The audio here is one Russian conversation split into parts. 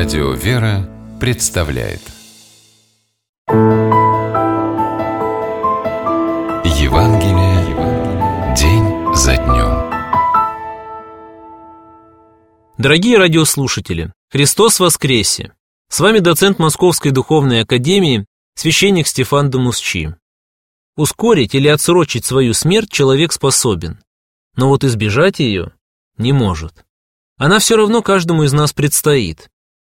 Радио «Вера» представляет Евангелие день за днем. Дорогие радиослушатели, Христос воскресе! С вами доцент Московской духовной академии, священник Стефан Дамусчи. Ускорить или отсрочить свою смерть человек способен, но вот избежать ее не может. Она все равно каждому из нас предстоит.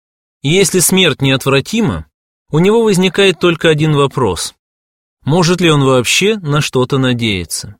И если смерть неотвратима, у него возникает только один вопрос: может ли он вообще на что-то надеяться?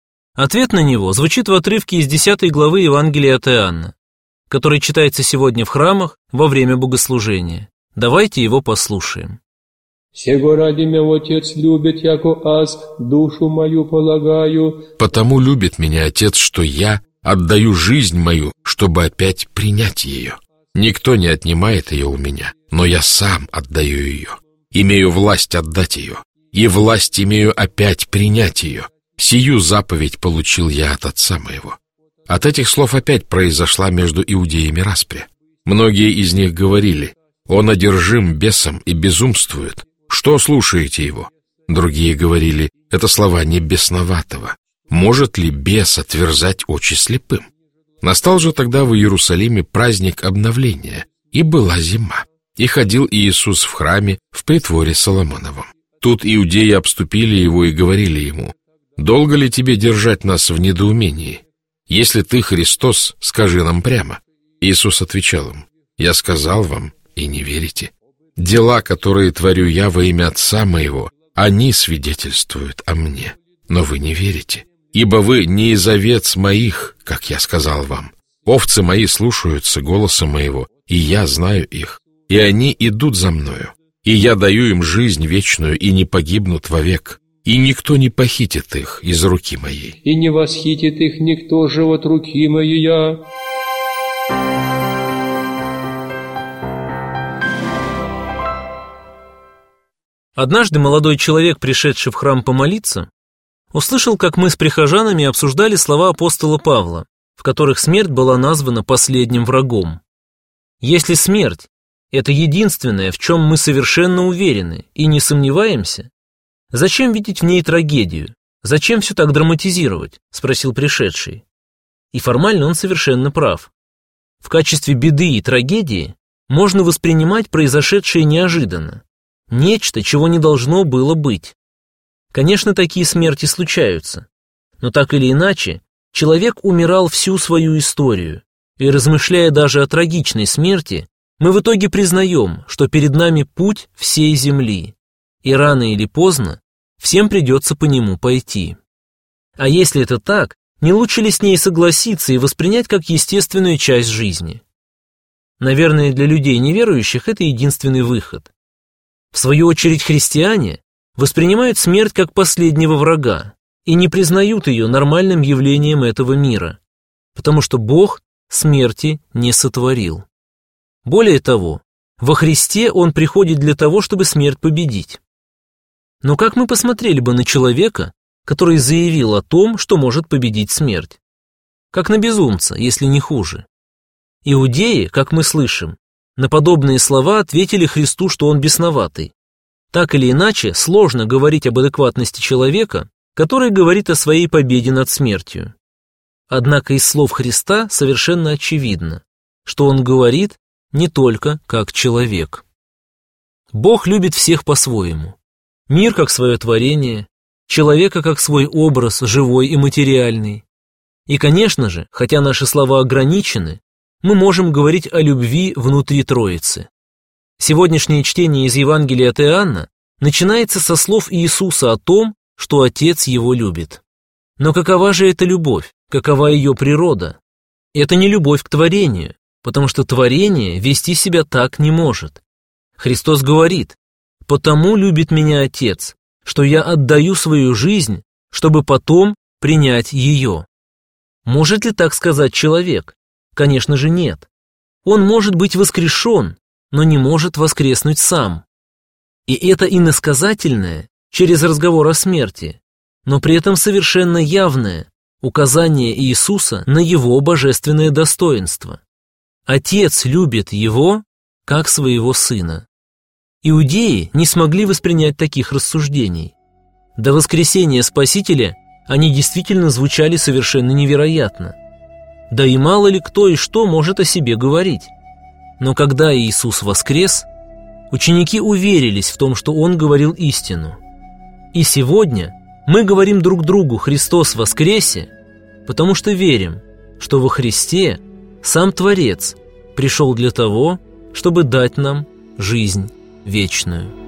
Ответ на него звучит в отрывке из 10 главы Евангелия от Иоанна, который читается сегодня в храмах во время богослужения. Давайте его послушаем. «Сего ради меня Отец любит, яко аз душу мою полагаю». «Потому любит меня Отец, что я отдаю жизнь мою, чтобы опять принять ее. Никто не отнимает ее у меня, но я сам отдаю ее. Имею власть отдать ее, и власть имею опять принять ее. Сию заповедь получил я от Отца моего». От этих слов опять произошла между иудеями распря. Многие из них говорили: «Он одержим бесом и безумствует. Что слушаете его?» Другие говорили: «Это слова не бесноватого. Может ли бес отверзать очи слепым?» Настал же тогда в Иерусалиме праздник обновления, и была зима. И ходил Иисус в храме в притворе Соломоновом. Тут иудеи обступили его и говорили ему: «Долго ли тебе держать нас в недоумении? Если ты Христос, скажи нам прямо». Иисус отвечал им: «Я сказал вам, и не верите. Дела, которые творю я во имя Отца моего, они свидетельствуют о мне, но вы не верите. Ибо вы не из овец моих, как я сказал вам. Овцы мои слушаются голоса моего, и я знаю их, и они идут за мною, и я даю им жизнь вечную, и не погибнут вовек, и никто не похитит их из руки моей. И не восхитит их никто же от руки моей». Однажды молодой человек, пришедший в храм помолиться, услышал, как мы с прихожанами обсуждали слова апостола Павла, в которых смерть была названа последним врагом. Если смерть – это единственное, в чем мы совершенно уверены и не сомневаемся, зачем видеть в ней трагедию? Зачем все так драматизировать? – спросил пришедший. И формально он совершенно прав. В качестве беды и трагедии можно воспринимать произошедшее неожиданно, нечто, чего не должно было быть. Конечно, такие смерти случаются, но так или иначе, человек умирал всю свою историю, и, размышляя даже о трагичной смерти, мы в итоге признаем, что перед нами путь всей земли, и рано или поздно всем придется по нему пойти. А если это так, не лучше ли с ней согласиться и воспринять как естественную часть жизни? Наверное, для людей неверующих это единственный выход. В свою очередь, христиане воспринимают смерть как последнего врага и не признают ее нормальным явлением этого мира, потому что Бог смерти не сотворил. Более того, во Христе Он приходит для того, чтобы смерть победить. Но как мы посмотрели бы на человека, который заявил о том, что может победить смерть? Как на безумца, если не хуже. Иудеи, как мы слышим, на подобные слова ответили Христу, что он бесноватый. Так или иначе, сложно говорить об адекватности человека, который говорит о своей победе над смертью. Однако из слов Христа совершенно очевидно, что он говорит не только как человек. Бог любит всех по-своему. Мир как свое творение, человека как свой образ, живой и материальный. И, конечно же, хотя наши слова ограничены, мы можем говорить о любви внутри Троицы. Сегодняшнее чтение из Евангелия от Иоанна начинается со слов Иисуса о том, что Отец его любит. Но какова же эта любовь? Какова ее природа? Это не любовь к творению, потому что творение вести себя так не может. Христос говорит: «Потому любит меня Отец, что я отдаю свою жизнь, чтобы потом принять ее». Может ли так сказать человек? Конечно же нет. Он может быть воскрешен, но не может воскреснуть сам. И это иносказательное, через разговор о смерти, но при этом совершенно явное указание Иисуса на его божественное достоинство. Отец любит его, как своего Сына. Иудеи не смогли воспринять таких рассуждений. До воскресения Спасителя они действительно звучали совершенно невероятно. Да и мало ли кто и что может о себе говорить. Но когда Иисус воскрес, ученики уверились в том, что Он говорил истину. И сегодня мы говорим друг другу «Христос воскресе», потому что верим, что во Христе сам Творец пришел для того, чтобы дать нам жизнь вечную.